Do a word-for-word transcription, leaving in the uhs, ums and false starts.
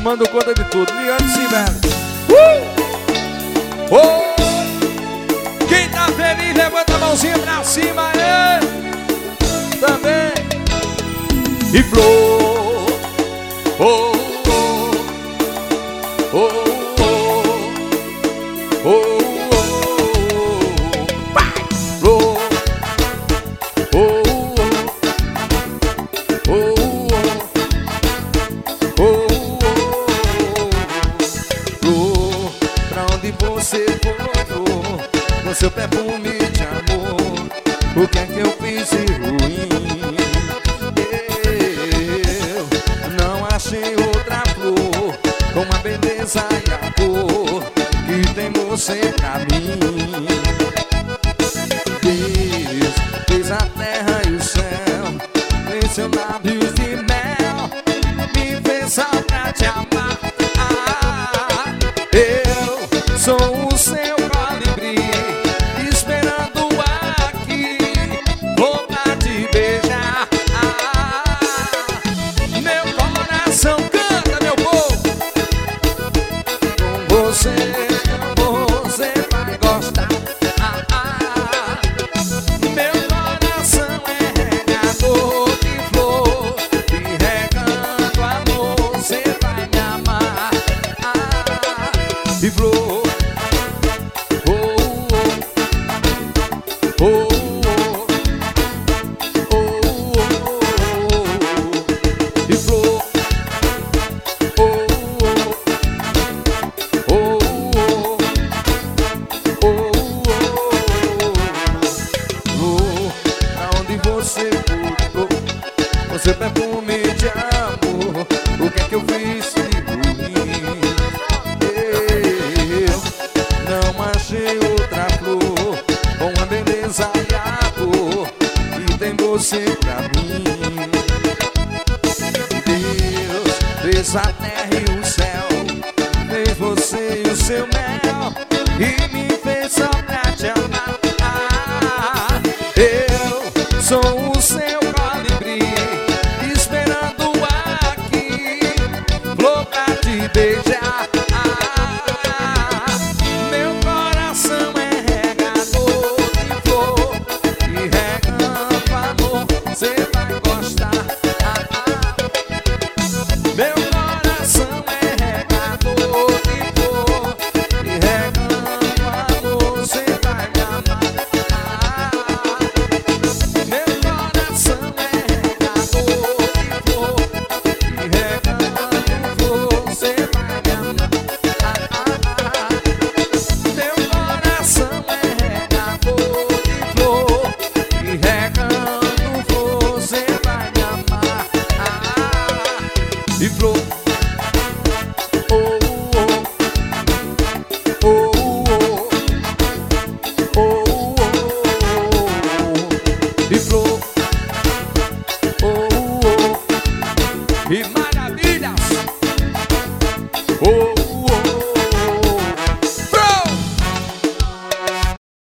tomando conta de tudo. Liane Sibeli. Uh! Oh! Quem tá feliz, levanta a mãozinha pra cima, é. Também. E Flor. Oh, oh, oh, oh, oh, oh, vai, Flor. Oh, oh, oh, oh, oh, Flor. Pra onde você for, Flor, com seu perfume de amor, o que é que eu fiz de ruim? Achei outra flor com a beleza e a cor que tem você pra mim. Deus fez a terra e o céu, fez seu lábios de mel, me fez só pra te amar. Ah, eu sou o seu colibri, esperando aqui, vou pra te beijar. Canta, meu povo. Com você, você vai gostar. Ah, ah. Meu coração é regador de flor, e regando amor, você vai me amar. Ah, e flor. Oh, oh, oh, oh, oh, oh, oh. E flor. Você voltou, você perfume de amor, o que é que eu fiz de ruim? Eu não achei outra flor com a beleza e a cor que tem você pra mim. Deus fez a terra e o céu, fez você e o seu mel, e me fez só pra te amar. Ah, eu sou o seu colibri, esperando aqui, flor pra te beijar.